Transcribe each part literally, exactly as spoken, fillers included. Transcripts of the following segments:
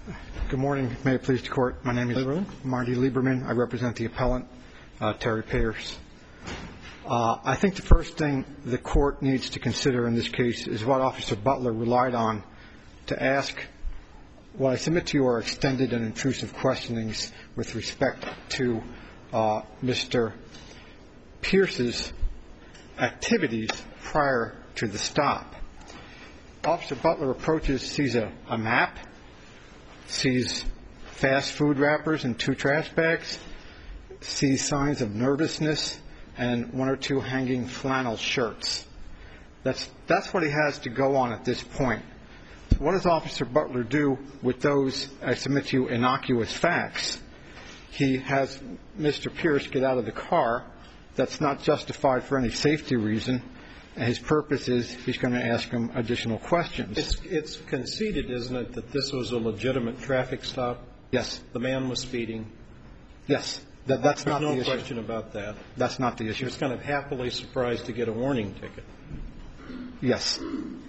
Good morning. May it please the Court. My name is Lieberman. Marty Lieberman. I represent the appellant, uh, Terry Pierce. Uh, I think the first thing the Court needs to consider in this case is what Officer Butler relied on to ask what I submit to you are extended and intrusive questionings with respect to uh, Mister Pierce's activities prior to the stop. Officer Butler approaches, sees a, a map, sees fast food wrappers and two trash bags, sees signs of nervousness and one or two hanging flannel shirts. That's, that's what he has to go on at this point. So what does Officer Butler do with those, I submit to you, innocuous facts? He has Mister Pierce get out of the car. That's not justified for any safety reason. And his purpose is he's going to ask him additional questions. It's, it's conceded, isn't it, that this was a legitimate traffic stop? Yes. The man was speeding? Yes. That, that's There's not no the issue. question about that. That's not the issue. He was kind of happily surprised to get a warning ticket. Yes.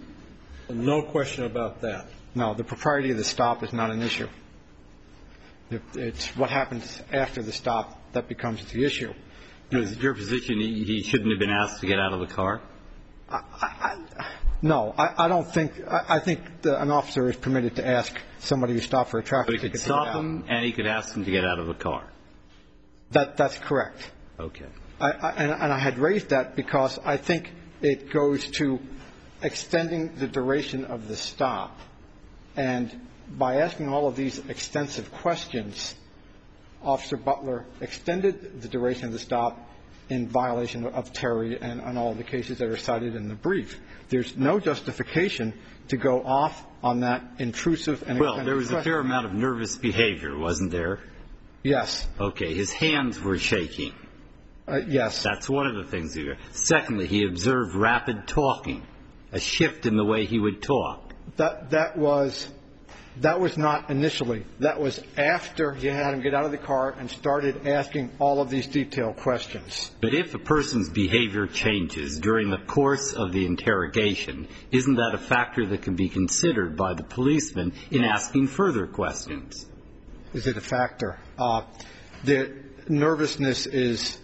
No question about that. No, the propriety of the stop is not an issue. It's what happens after the stop that becomes the issue. Is it your position he shouldn't have been asked to get out of the car? I, I, no, I, I don't think. I, I think the, an officer is permitted to ask somebody who stopped for a traffic ticket. ticket So he could stop him, and he could ask him to get out of the car. That that's correct. Okay. I, I, and, and I had raised that because I think it goes to extending the duration of the stop, and by asking all of these extensive questions, Officer Butler extended the duration of the stop in violation of Terry and, and all the cases that are cited in the brief. There's no justification to go off on that intrusive and well, there was question. a fair amount of nervous behavior, wasn't there? Yes. Okay. His hands were shaking. Uh, yes. That's one of the things he did. Secondly, he observed rapid talking, a shift in the way he would talk. That that was that was not initially. That was after he had him get out of the car and started asking all of these detailed questions. But if a person's behavior changes during the course of the interrogation, isn't that a factor that can be considered by the policeman in asking further questions? Is it a factor? Uh, the nervousness is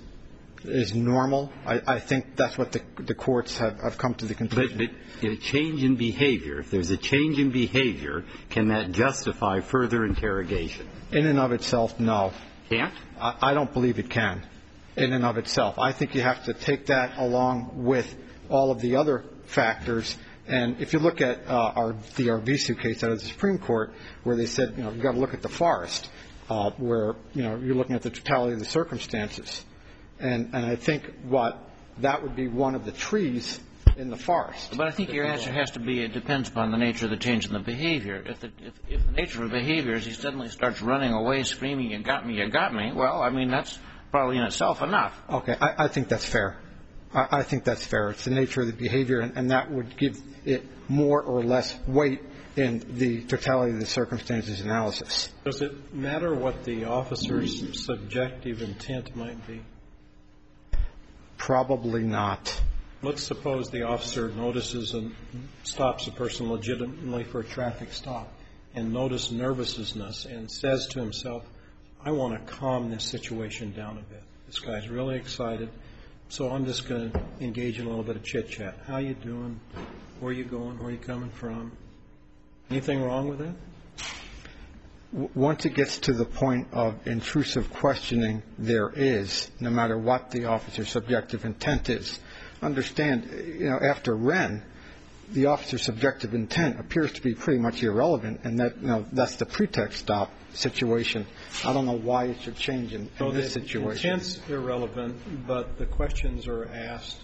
is normal. I, I think that's what the, the courts have, have come to the conclusion. But, but a change in behavior, if there's a change in behavior, can that justify further interrogation? In and of itself, no. Can't? I, I don't believe it can, in and of itself. I think you have to take that along with all of the other factors. And if you look at uh, our, the Arvizu case out of the Supreme Court, where they said, you know, you've got to look at the forest, uh, where, you know, you're looking at the totality of the circumstances. And, and I think what that would be one of the trees in the forest. But I think your answer has to be it depends upon the nature of the change in the behavior. If the, if, if the nature of the behavior is he suddenly starts running away, screaming, "You got me, you got me," well, I mean, that's probably in itself enough. Okay. I, I think that's fair. I, I think that's fair. It's the nature of the behavior, and, and that would give it more or less weight in the totality of the circumstances analysis. Does it matter what the officer's subjective intent might be? Probably not. Let's suppose the officer notices and stops a person legitimately for a traffic stop and notices nervousness and says to himself, I want to calm this situation down a bit. This guy's really excited, so I'm just going to engage in a little bit of chit-chat. How you doing? Where you going? Where you coming from? Anything wrong with that? Once it gets to the point of intrusive questioning, there is, no matter what the officer's subjective intent is. Understand, you know, after Wren, the officer's subjective intent appears to be pretty much irrelevant, and that, you know, that's the pretext stop situation. I don't know why it should change in, in this situation. The intent's irrelevant, but the questions are asked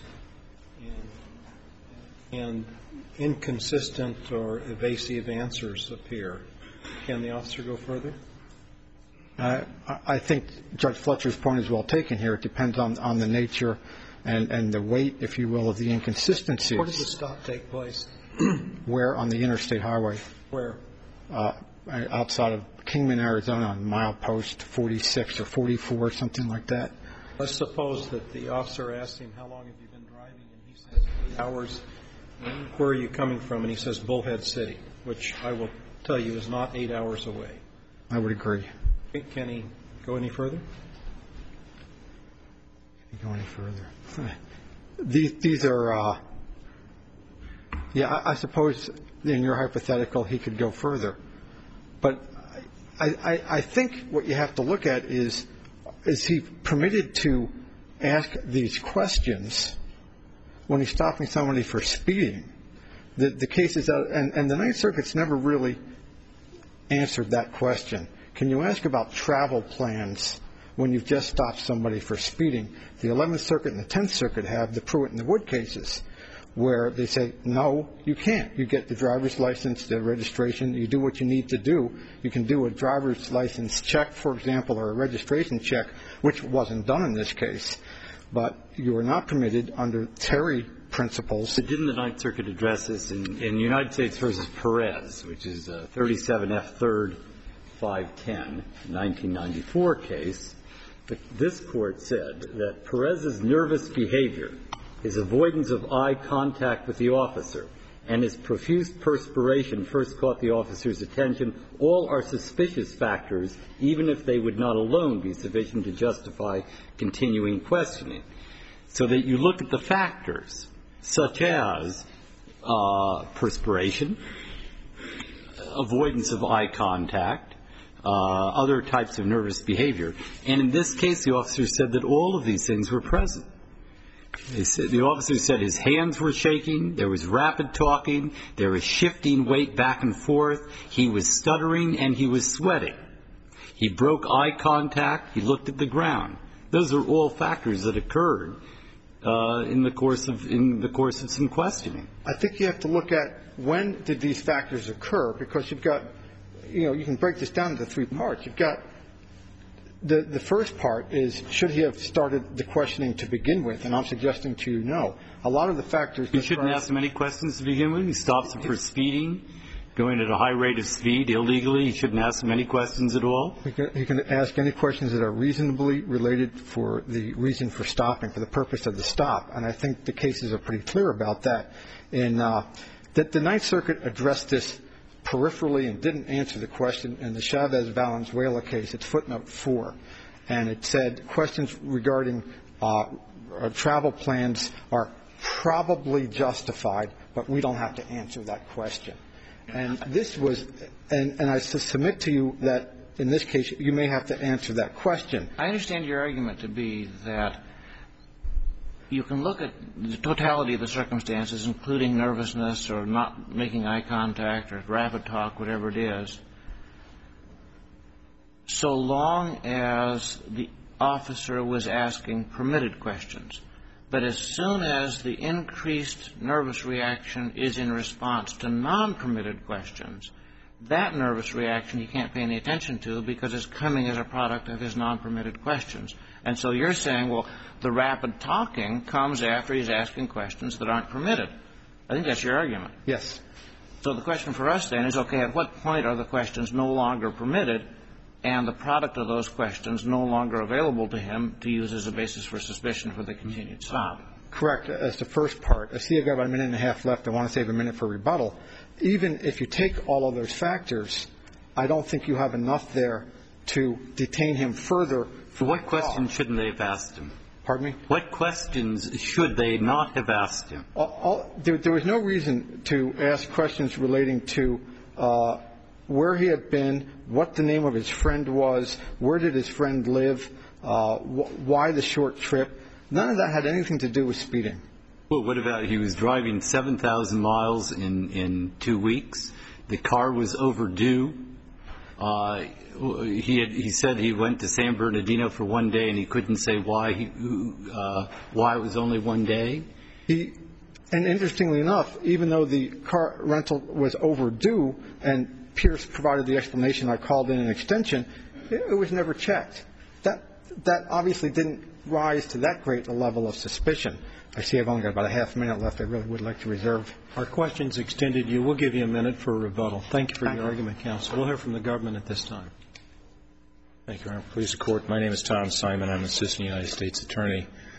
and, and inconsistent or evasive answers appear. Can the officer go further? Uh, I think Judge Fletcher's point is well taken here. It depends on, on the nature and, and the weight, if you will, of the inconsistencies. Where does the stop take place? Where? On the interstate highway. Where? Uh, outside of Kingman, Arizona, on milepost forty-six or forty-four, something like that. Let's suppose that the officer asks him, how long have you been driving? And he says, eight hours. Where are you coming from? And he says, Bullhead City, which I will tell you is not eight hours away. I would agree. Can he go any further? Can he go any further? these, these are, uh, yeah, I, I suppose in your hypothetical he could go further. But I, I, I think what you have to look at is, is he permitted to ask these questions when he's stopping somebody for speeding? The, the cases that, and, and the Ninth Circuit's never really answered that question. Can you ask about travel plans when you've just stopped somebody for speeding? The Eleventh Circuit and the Tenth Circuit have the Pruitt and the Wood cases where they say, no, you can't. You get the driver's license, the registration, you do what you need to do. You can do a driver's license check, for example, or a registration check, which wasn't done in this case. But you are not permitted under Terry principles. But didn't the Ninth Circuit address this in, in United States versus Perez, which is a thirty-seven F third five ten, nineteen ninety-four case? But this Court said that Perez's nervous behavior, his avoidance of eye contact with the officer, and his profuse perspiration first caught the officer's attention, all are suspicious factors, even if they would not alone be sufficient to justify continuing questioning. So that you look at the factors, such as uh, perspiration, avoidance of eye contact, uh, other types of nervous behavior. And in this case, the officer said that all of these things were present. Said, the officer said his hands were shaking, there was rapid talking, there was shifting weight back and forth, he was stuttering, and he was sweating. He broke eye contact, he looked at the ground. Those are all factors that occurred uh, in the course of in the course of some questioning. I think you have to look at when did these factors occur, because you've got, you know, you can break this down into three parts. You've got The, the first part is, should he have started the questioning to begin with? And I'm suggesting to you, no. A lot of the factors... You shouldn't ask him any questions to begin with. He stops him for speeding, going at a high rate of speed illegally. He shouldn't ask him any questions at all. He can, he can ask any questions that are reasonably related for the reason for stopping, for the purpose of the stop. And I think the cases are pretty clear about that. In uh, that the Ninth Circuit addressed this peripherally and didn't answer the question in the Chavez Valenzuela case. It's footnote four. And it said questions regarding uh, travel plans are probably justified, but we don't have to answer that question. And this was, and, and I submit to you that in this case you may have to answer that question. I understand your argument to be that you can look at the totality of the circumstances, including nervousness or not making eye contact or rapid talk, whatever it is, so long as the officer was asking permitted questions. But as soon as the increased nervous reaction is in response to non-permitted questions, that nervous reaction he can't pay any attention to because it's coming as a product of his non-permitted questions. And so you're saying, well, the rapid talking comes after he's asking questions that aren't permitted. I think that's your argument. Yes. So the question for us then is, okay, at what point are the questions no longer permitted and the product of those questions no longer available to him to use as a basis for suspicion for the continued stop? Correct. As the first part, I see I've got about a minute and a half left. I want to save a minute for rebuttal. Even if you take all of those factors, I don't think you have enough there to detain him further. For what questions shouldn't they have asked him? Pardon me? What questions should they not have asked him? All, all, there, there was no reason to ask questions relating to uh, where he had been, what the name of his friend was, where did his friend live, uh, wh- why the short trip. None of that had anything to do with speeding. Well, what about he was driving seven thousand miles in, in two weeks? The car was overdue. Uh, he had, he said he went to San Bernardino for one day and he couldn't say why he, uh, why it was only one day. He, and interestingly enough, even though the car rental was overdue and Pierce provided the explanation, I called in an extension, it, it was never checked. That, that obviously didn't rise to that great a level of suspicion. I see I've only got about a half minute left. I really would like to reserve. Our questions extended you. We'll give you a minute for a rebuttal. Thank you for Thank your you. argument, counsel. We'll hear from the government at this time. Thank you, Your Honor. Please, the Court. My name is Tom Simon. I'm an assistant United States attorney.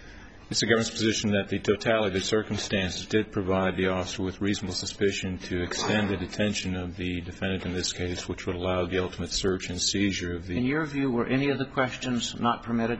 It's the government's position that the totality of the circumstances did provide the officer with reasonable suspicion to extend the detention of the defendant in this case, which would allow the ultimate search and seizure of the... In your view, were any of the questions not permitted?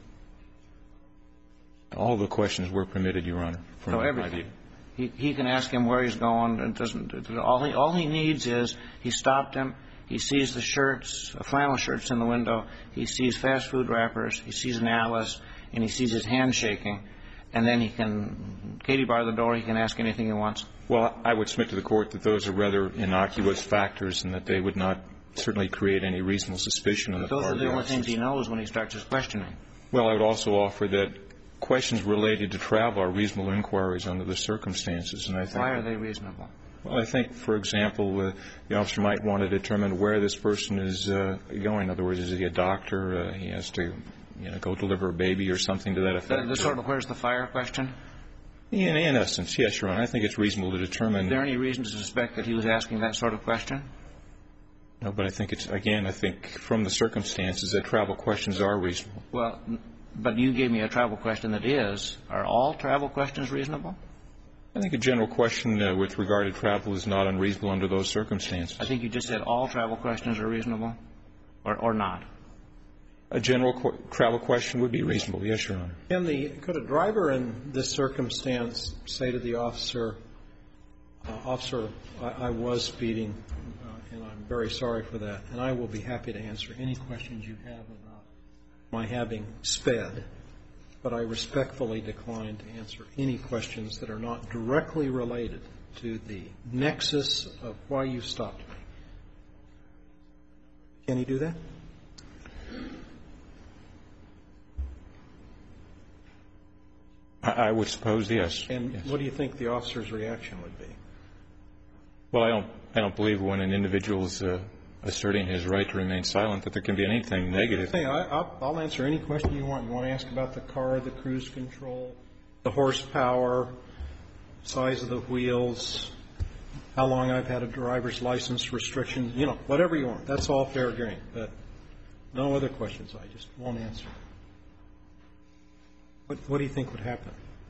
All the questions were permitted, Your Honor. So everything. He, he can ask him where he's going. It doesn't. It, all he all he needs is he stopped him. He sees the shirts, flannel shirts in the window. He sees fast food wrappers. He sees an Alice, and he sees his hand shaking. And then he can, Katie bar the door. He can ask anything he wants. Well, I would submit to the court that those are rather innocuous factors, and that they would not certainly create any reasonable suspicion on the part of the officer. Those are the only things he knows when he starts his questioning. Well, I would also offer that questions related to travel are reasonable inquiries under the circumstances. And I think why are they reasonable? Well, I think, for example, uh, the officer might want to determine where this person is uh, going. In other words, is he a doctor? Uh, he has to, you know, go deliver a baby or something to that effect. The, the sort of where's the fire question? In, in essence, yes, Your Honor. I think it's reasonable to determine. Is there any reason to suspect that he was asking that sort of question? No, but I think it's, again, I think from the circumstances that travel questions are reasonable. Well, but you gave me a travel question that is. Are all travel questions reasonable? I think a general question uh, with regard to travel is not unreasonable under those circumstances. I think you just said all travel questions are reasonable, or, or not. A general qu- travel question would be reasonable, yes, Your Honor. Can the, could a driver in this circumstance say to the officer, uh, Officer, I, I was speeding, uh, and I'm very sorry for that, and I will be happy to answer any questions you have about my having sped, but I respectfully decline to answer any questions that are not directly related to the nexus of why you stopped me. Can he do that? I, I would suppose yes. And yes. what do you think the officer's reaction would be? Well, I don't, I don't believe when an individual is uh, asserting his right to remain silent that there can be anything negative. Hey, I, I'll, I'll answer any question you want. You want to ask about the car, the cruise control, the horsepower, size of the wheels, how long I've had a driver's license, restrictions, you know, whatever you want. That's all fair game. But no other questions. I just won't answer. What, what do you think would happen?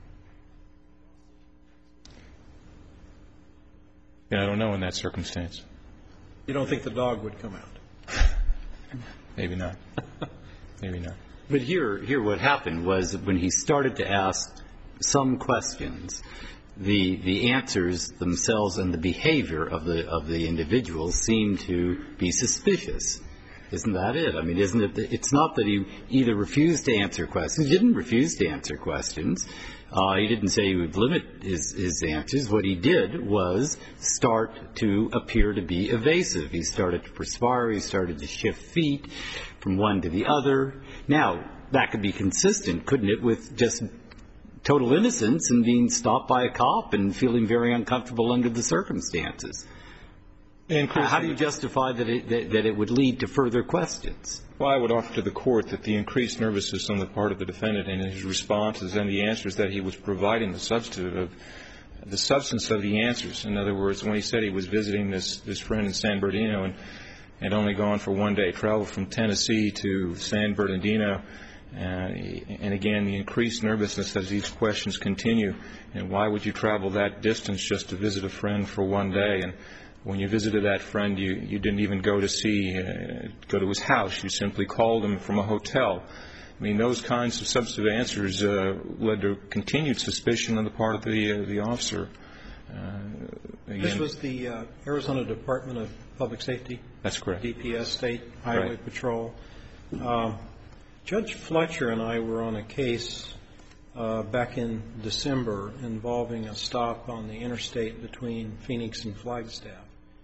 Yeah, I don't know in that circumstance. You don't think the dog would come out? Maybe not. Maybe not. But here, here what happened was when he started to ask some questions, the the answers themselves and the behavior of the of the individual seemed to be suspicious. Isn't that it? I mean, isn't it? The, it's not that he either refused to answer questions. He didn't refuse to answer questions. Uh, he didn't say he would limit his, his answers. What he did was start to appear to be evasive. He started to perspire. He started to shift feet from one to the other. Now, that could be consistent, couldn't it, with just total innocence and being stopped by a cop and feeling very uncomfortable under the circumstances? How do you justify that it, that, that it would lead to further questions? Well, I would offer to the court that the increased nervousness on the part of the defendant and his responses and the answers that he was providing, the substantive of the substance of the answers. In other words, when he said he was visiting this, this friend in San Bernardino and had only gone for one day, traveled from Tennessee to San Bernardino, uh, and again, the increased nervousness as these questions continue. And why would you travel that distance just to visit a friend for one day? And when you visited that friend, you, you didn't even go to see, uh, go to his house. You simply called him from a hotel. I mean, those kinds of substantive answers uh, led to continued suspicion on the part of the uh, the officer. Uh, again, this was the uh, Arizona Department of Public Safety? That's correct. D P S, State Highway right. Patrol. Um, Judge Fletcher and I were on a case uh, back in December involving a stop on the interstate between Phoenix and Flagstaff.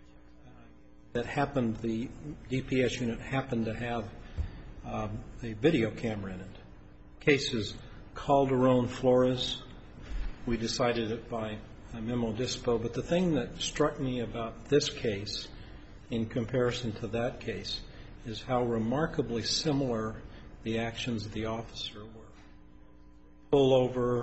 That happened, the D P S unit happened to have um, a video camera in it. Case is Calderon Flores. We decided it by a memo dispo. But the thing that struck me about this case in comparison to that case is how remarkably similar the actions of the officer were. Pull over,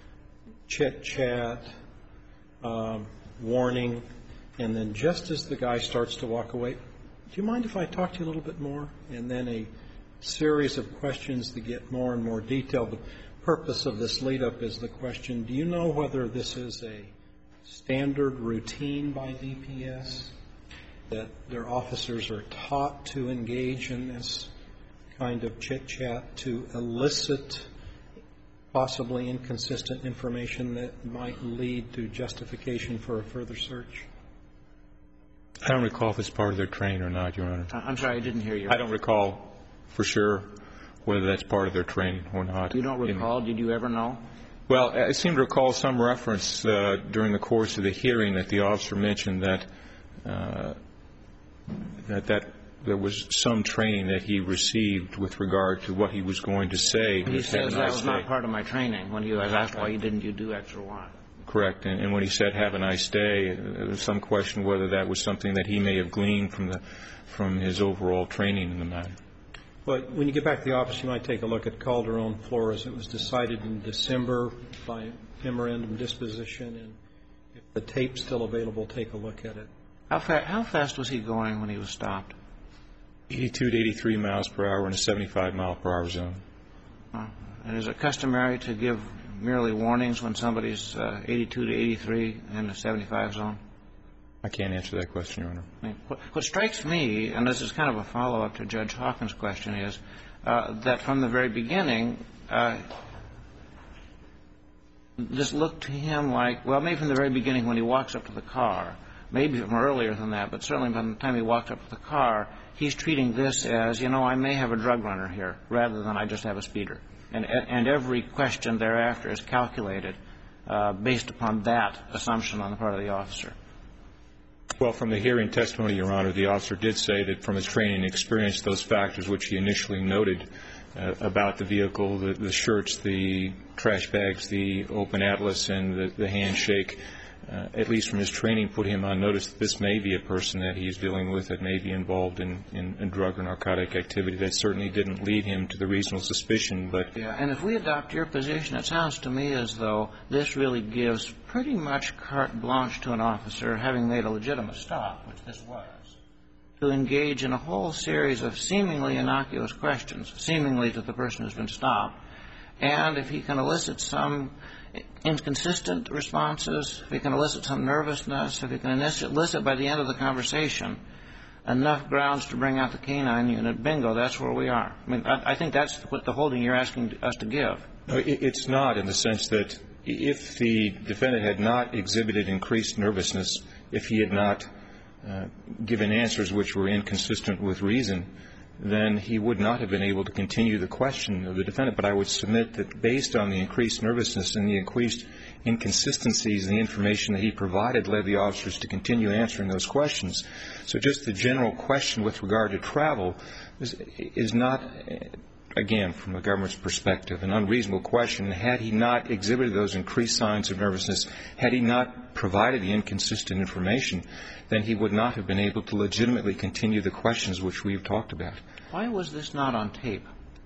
chit-chat, um, warning, and then just as the guy starts to walk away, do you mind if I talk to you a little bit more? And then a series of questions that get more and more detailed. But purpose of this lead-up is the question, do you know whether this is a standard routine by D P S, that their officers are taught to engage in this kind of chit-chat to elicit possibly inconsistent information that might lead to justification for a further search? I don't recall if it's part of their training or not, Your Honor. I'm sorry, I didn't hear you. I don't recall for sure whether that's part of their training or not. You don't recall? Did you ever know? Well, I seem to recall some reference uh, during the course of the hearing that the officer mentioned that uh, that that there was some training that he received with regard to what he was going to say. He says that was not part of my training when he was asked why didn't you do X or Y. Correct. And, and when he said, have a nice day, there was some question whether that was something that he may have gleaned from the from his overall training in the matter. But when you get back to the office, you might take a look at Calderon Flores. It was decided in December by memorandum disposition, and if the tape's still available, take a look at it. How, fa- how fast was he going when he was stopped? eighty-two to eighty-three miles per hour in a seventy-five mile per hour zone. Uh, and is it customary to give merely warnings when somebody's uh, eighty-two to eighty-three in a seventy-five zone? I can't answer that question, Your Honor. I mean, what, what strikes me, and this is kind of a follow-up to Judge Hawkins' question, is uh, that from the very beginning, uh, this looked to him like, well, maybe from the very beginning when he walks up to the car, maybe from earlier than that, but certainly by the time he walked up to the car, he's treating this as, you know, I may have a drug runner here, rather than I just have a speeder. And, and every question thereafter is calculated uh, based upon that assumption on the part of the officer. Well, from the hearing testimony, Your Honor, the officer did say that from his training and experience, those factors which he initially noted uh, about the vehicle, the, the shirts, the trash bags, the open atlas, and the, the handshake, uh, at least from his training, put him on notice that this may be a person that he's dealing with that may be involved in, in, in drug or narcotic activity. That certainly didn't lead him to the reasonable suspicion. But yeah, and if we adopt your position, it sounds to me as though this really gives pretty much carte blanche to an officer, having made a legitimate stop, which this was, to engage in a whole series of seemingly innocuous questions, seemingly to the person who's been stopped. And if he can elicit some inconsistent responses, if he can elicit some nervousness, if he can elicit by the end of the conversation enough grounds to bring out the canine unit, bingo, that's where we are. I mean, I, I think that's what the holding you're asking us to give. No, it, it's not, in the sense that if the defendant had not exhibited increased nervousness, if he had not uh, given answers which were inconsistent with reason, then he would not have been able to continue the question of the defendant. But I would submit that based on the increased nervousness and the increased inconsistencies in the information that he provided led the officers to continue answering those questions. So just the general question with regard to travel is, is not, again, from the government's perspective, an unreasonable question. Had he not exhibited those increased signs of nervousness, had he not provided the inconsistent information, then he would not have been able to legitimately continue the questions which we've talked about. Why was this not on tape?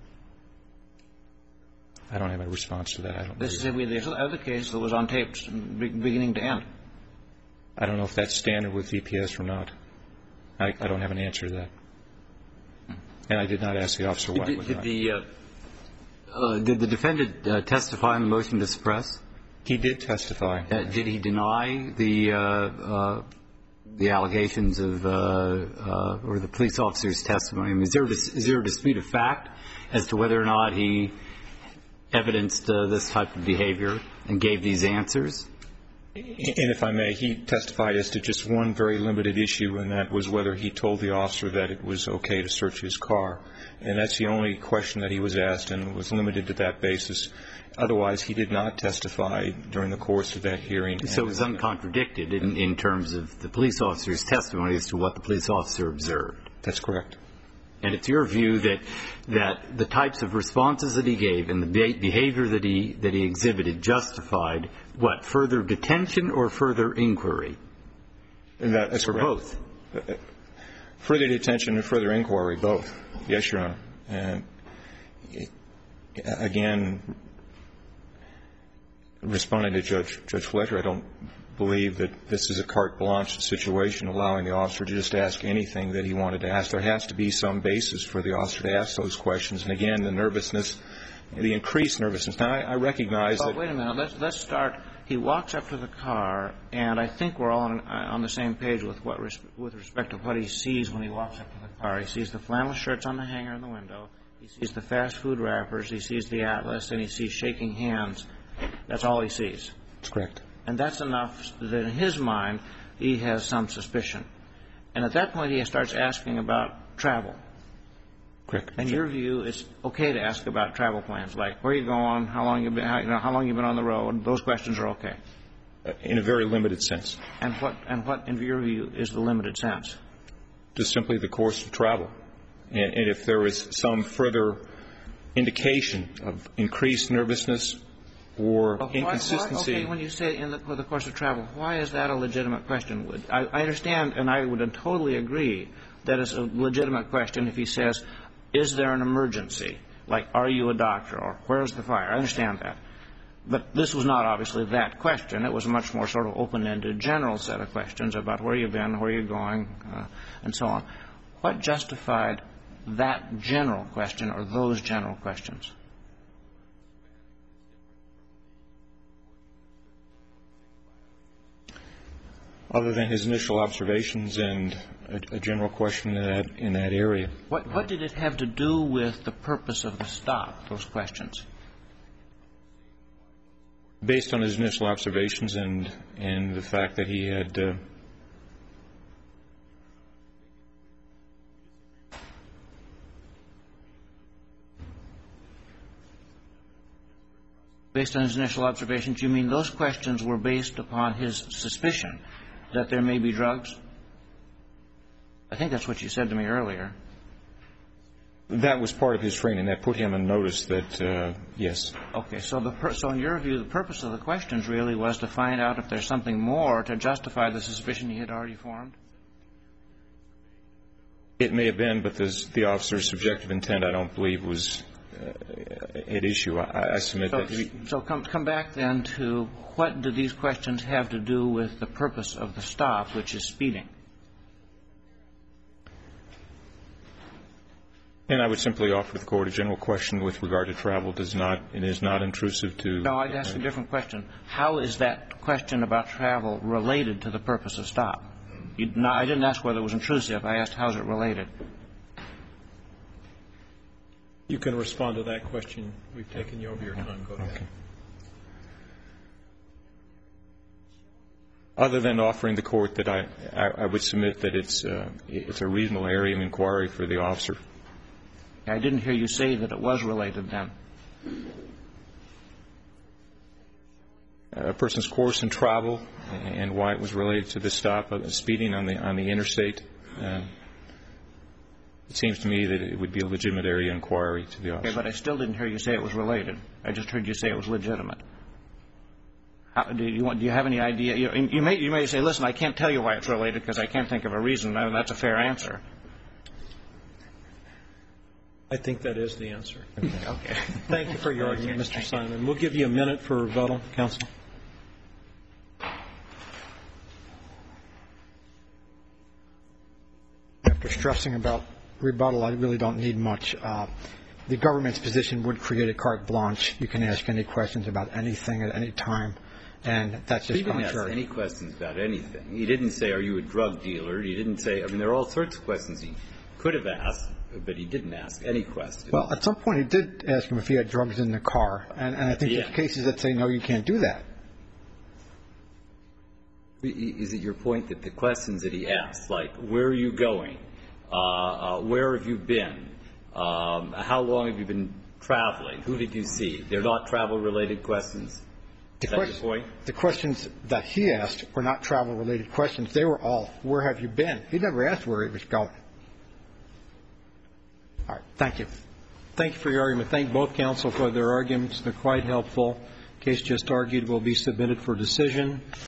I don't have a response to that. I don't this is the other case that was on tape beginning to end. I don't know if that's standard with D P S or not. I, I don't have an answer to that. And I did not ask the officer why. Did, did, the, uh, uh, did the defendant uh, testify on the motion to suppress? He did testify. Uh, did he deny the uh, uh, the allegations of uh, uh, or the police officer's testimony? I mean, is there, is there a dispute of fact as to whether or not he evidenced uh, this type of behavior and gave these answers? And if I may, he testified as to just one very limited issue, and that was whether he told the officer that it was okay to search his car. And that's the only question that he was asked, and was limited to that basis. Otherwise, he did not testify during the course of that hearing. So it was uncontradicted in, in terms of the police officer's testimony as to what the police officer observed. That's correct. And it's your view that that the types of responses that he gave and the behavior that he that he exhibited justified what, further detention or further inquiry? And that, that's or correct. Both. Uh, further detention and further inquiry, both. Yes, Your Honor. And again, responding to Judge Judge Fletcher, I don't believe that this is a carte blanche situation allowing the officer to just ask anything that he wanted to ask. There has to be some basis for the officer to ask those questions. And again, the nervousness the increased nervousness. Now, I, I recognize oh, that. Wait a minute. Let's, let's start. He walks up to the car, and I think we're all on, on the same page with what res- with respect to what he sees when he walks up to the car. He sees the flannel shirts on the hanger in the window. He sees the fast food wrappers. He sees the Atlas, and he sees shaking hands. That's all he sees. That's correct. And that's enough that in his mind he has some suspicion. And at that point he starts asking about travel. Correct. In your view, it's okay to ask about travel plans, like where are you going, how long you been, how, you know, how long you've been on the road. Those questions are okay. Uh, in a very limited sense. And what, and what, in your view, is the limited sense? Just simply the course of travel. And, and if there is some further indication of increased nervousness or Well, why- inconsistency. Why, okay, when you say in the, for the course of travel, why is that a legitimate question? Would- I, I understand, and I would totally agree, that it's a legitimate question if he says, is there an emergency? Like, are you a doctor? Or where's the fire? I understand that. But this was not obviously that question. It was a much more sort of open-ended, general set of questions about where you've been, where you're going, uh, and so on. What justified that general question or those general questions? Other than his initial observations and a, a general question in that, in that area. What, what did it have to do with the purpose of the stop, those questions? Based on his initial observations and, and the fact that he had uh, Based on his initial observations, you mean those questions were based upon his suspicion that there may be drugs? I think that's what you said to me earlier. that was part of his training. That put him on notice that, uh, yes. Okay. So, the per- so in your view, the purpose of the questions really was to find out if there's something more to justify the suspicion he had already formed? It may have been, but this, the officer's subjective intent, I don't believe, was uh, at issue. I, I submit so, that. He, so come, come back then to what do these questions have to do with the purpose of the stop, which is speeding? And I would simply offer the Court a general question with regard to travel. Does not, it is not intrusive to. No, I'd ask a different question. How is that question about travel related to the purpose of stop? You, no, I didn't ask whether it was intrusive. I asked how is it related. You can respond to that question. We've taken you over your time. Go ahead. Okay. Other than offering the Court that I, I, I would submit that it's, uh, it's a reasonable area of inquiry for the officer. I didn't hear you say that it was related then. A person's course in travel and why it was related to the stop of speeding on the on the interstate. Uh, it seems to me that it would be a legitimate area of inquiry to the officer. Okay, but I still didn't hear you say it was related. I just heard you say it was legitimate. How, do you want, do you have any idea? You, you may you may say, listen, I can't tell you why it's related because I can't think of a reason. And that's a fair answer. I think that is the answer. Okay. okay. Thank you for your argument, Mister Simon. We'll give you a minute for rebuttal, counsel. After stressing about rebuttal, I really don't need much. Uh, the government's position would create a carte blanche. You can ask any questions about anything at any time, and that's just he didn't contrary. ask any questions about anything. He didn't say, are you a drug dealer? He didn't say, I mean, there are all sorts of questions he could have asked, but he didn't ask any questions. Well, at some point he did ask him if he had drugs in the car, and, and I think Yeah. there's cases that say, no, you can't do that. Is it your point that the questions that he asked, like, where are you going? Uh, uh, where have you been? Um, how long have you been traveling? Who did you see? They're not travel-related questions? The, Is that question, your point? the questions that he asked were not travel-related questions. They were all, where have you been? He never asked where he was going. All right. Thank you. Thank you for your argument. Thank both counsel for their arguments. They're quite helpful. The case just argued will be submitted for decision.